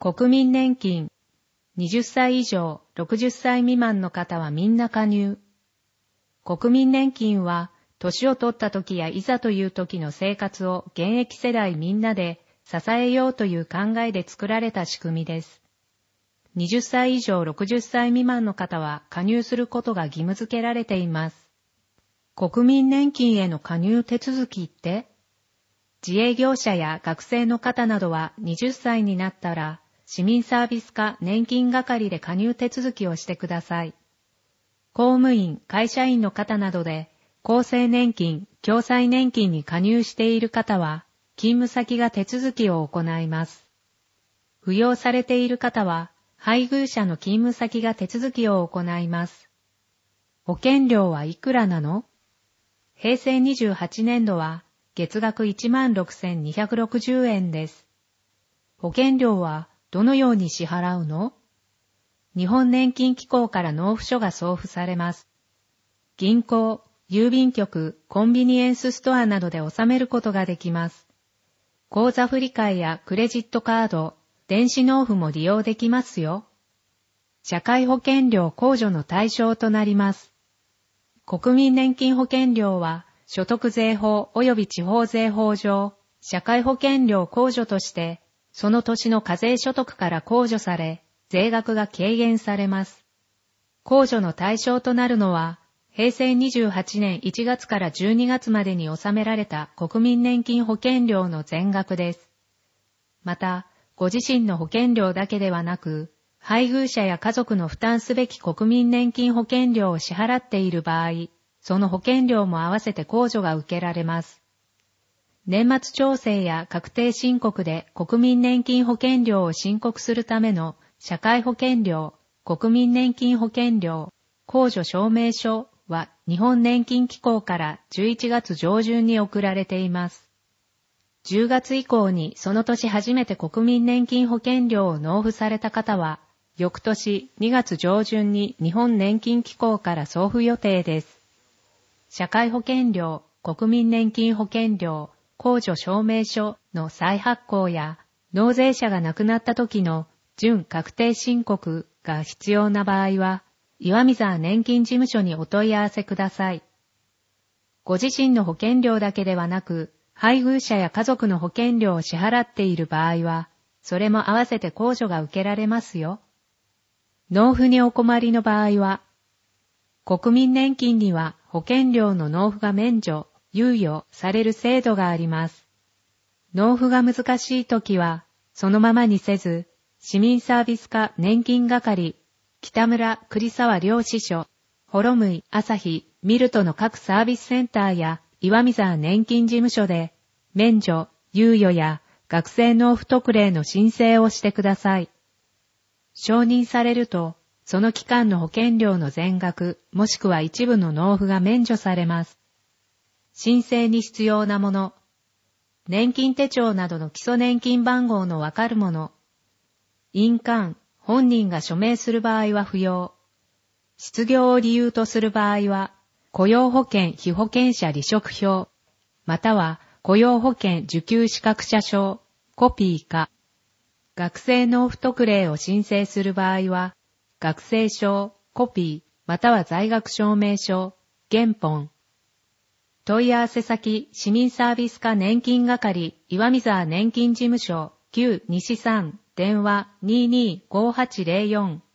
国民年金。20歳以上、60歳未満の方はみんな加入。国民年金は、年を取った時やいざという時の生活を現役世代みんなで支えようという考えで作られた仕組みです。20歳以上60歳未満の方は加入することが義務付けられています。国民年金への加入手続きって？自営業者や学生の方などは20歳になったら市民サービス課年金係で加入手続きをしてください。公務員、会社員の方などで厚生年金、共済年金に加入している方は勤務先が手続きを行います。扶養されている方は配偶者の勤務先が手続きを行います。保険料はいくらなの？平成28年度は月額 16,260 円です。保険料はどのように支払うの？日本年金機構から納付書が送付されます。銀行、郵便局、コンビニエンスストアなどで納めることができます。口座振替やクレジットカード、電子納付も利用できますよ。社会保険料控除の対象となります。国民年金保険料は所得税法及び地方税法上、社会保険料控除として、その年の課税所得から控除され、税額が軽減されます。控除の対象となるのは、平成28年1月から12月までに納められた国民年金保険料の全額です。また、ご自身の保険料だけではなく、配偶者や家族の負担すべき国民年金保険料を支払っている場合、その保険料も合わせて控除が受けられます。年末調整や確定申告で国民年金保険料を申告するための社会保険料、国民年金保険料、控除証明書は日本年金機構から11月上旬に送られています。10月以降にその年初めて国民年金保険料を納付された方は、翌年2月上旬に日本年金機構から送付予定です。社会保険料、国民年金保険料、控除証明書の再発行や、納税者が亡くなった時の準確定申告が必要な場合は、岩見沢年金事務所にお問い合わせください。ご自身の保険料だけではなく、配偶者や家族の保険料を支払っている場合は、それも合わせて控除が受けられますよ。納付にお困りの場合は、国民年金には保険料の納付が免除、猶予される制度があります。納付が難しいときは、そのままにせず、市民サービス課年金係、北村栗沢両支所、幌向朝日、ミルトの各サービスセンターや岩見沢年金事務所で、免除、猶予や学生納付特例の申請をしてください。承認されると、その期間の保険料の全額、もしくは一部の納付が免除されます。申請に必要なもの。年金手帳などの基礎年金番号のわかるもの。印鑑、本人が署名する場合は不要。失業を理由とする場合は、雇用保険被保険者離職票、または雇用保険受給資格者証、コピーか。学生納付特例を申請する場合は、学生証、コピー、または在学証明書、原本。問い合わせ先、市民サービス課年金係、岩見沢年金事務所、旧西3、電話 225804